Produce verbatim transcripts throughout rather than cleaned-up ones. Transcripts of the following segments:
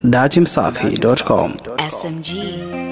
datimsafi dot com. S M G.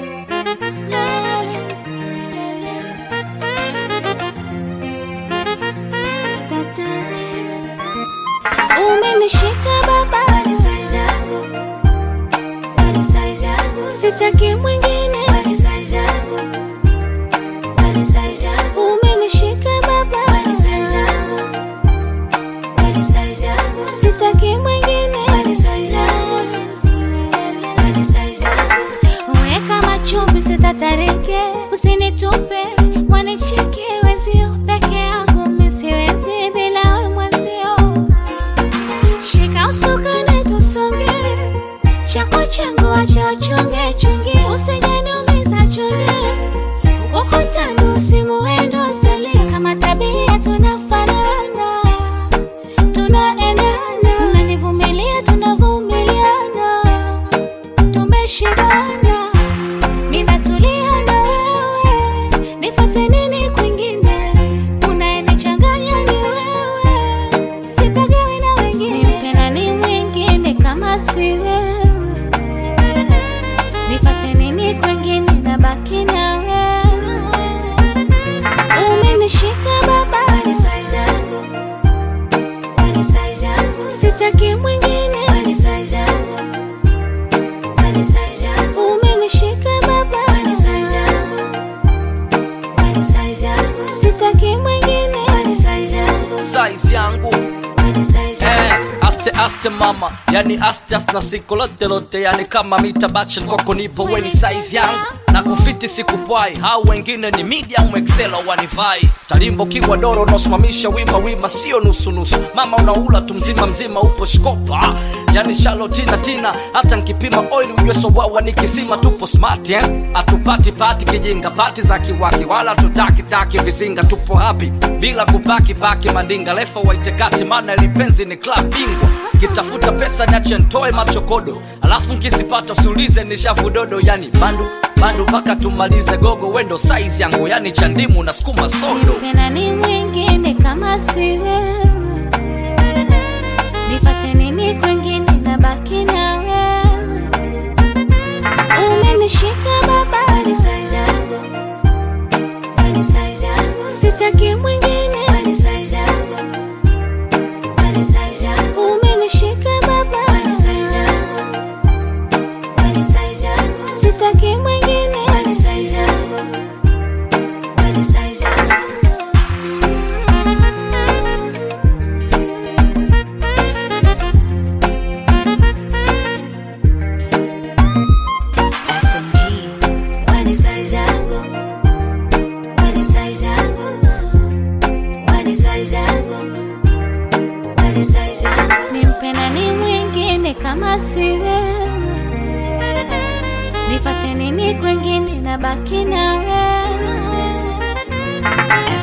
Umenishika baba, wali size yangu, wali size yangu, sitaki mwingine, wali size yangu, wali size yangu. Umenishika baba, wali size yangu, wali size yangu, sitaki mwingine, wali size yangu, wali size yangu. Weka machumbi sitatarike, usinitupe, wanicheke wezio peke yangu, misiwezi bila we mwenzio. Shika usukane tusonge, chako changu wacha uchunge chunge, usijaniumiza chunge. Ukutando usimuendo sali, kama tabia tunafanana, tunaendana. Unanivumilia tunavumiliana, tumeshibana. Mimi natulia na wewe, nifuate nini kwingine? Unayenichanganya ni wewe, sipagawi na wengine. Mpenda ni mwingine kama si wewe, nifuate nini kwingine? Nabaki na wewe. Umenishika baba, wali size yangu, wali size yangu, sitaki mwingine, wali size yangu, wali size yangu. Umenishika baba, wali size yangu, wali size yangu, sitaki mwingine, wali size yangu, size yangu, wali size yangu. eh, aste aste mama, yani aste aste na siku lote lote, yani kama mita bache kwako nipo weni size yangu. Na kufiti sikupwai, hao wengine ni medium excel wanivai. Talimbo kiwa doro unasimamisha wima wima, sio nusu nusu. Mama unaula tu mzima mzima, upo shkopa, yani shalo tina tina. Hata nkipima oil ujue sobawa nikizima, tupo smart eh. Atupati pati kijinga, pati za kiwaki, wala tutaki taki vizinga. Tupo happy, bila kupaki paki mandinga. Lefa waitekati mana lipenzi ni club bingwa. Kitafuta pesa niache ntoe machokodo, alafu nkizipata usiulize nishavudodo. Yani bandu bandu paka tumalize gogo, wendo size yangu, yani chandimu na skuma sodo. Mpenda ni mwingine kama si wewe, nipate nini kwingine? Nabaki na wewe. Umenishika baba, wali size yangu, wali size yangu, sitaki mwingine, wali size yangu, wali size yangu. Umenishika baba, wali size yangu, wali size yangu, sitaki mwingine, wali size yangu, wali size yangu. S M G. Wali size yangu, wali size yangu, wali size yangu, wali size yangu. Nimpenda ni mwingine kama si wewe, nipate nini kwingine? Nabaki na wewe.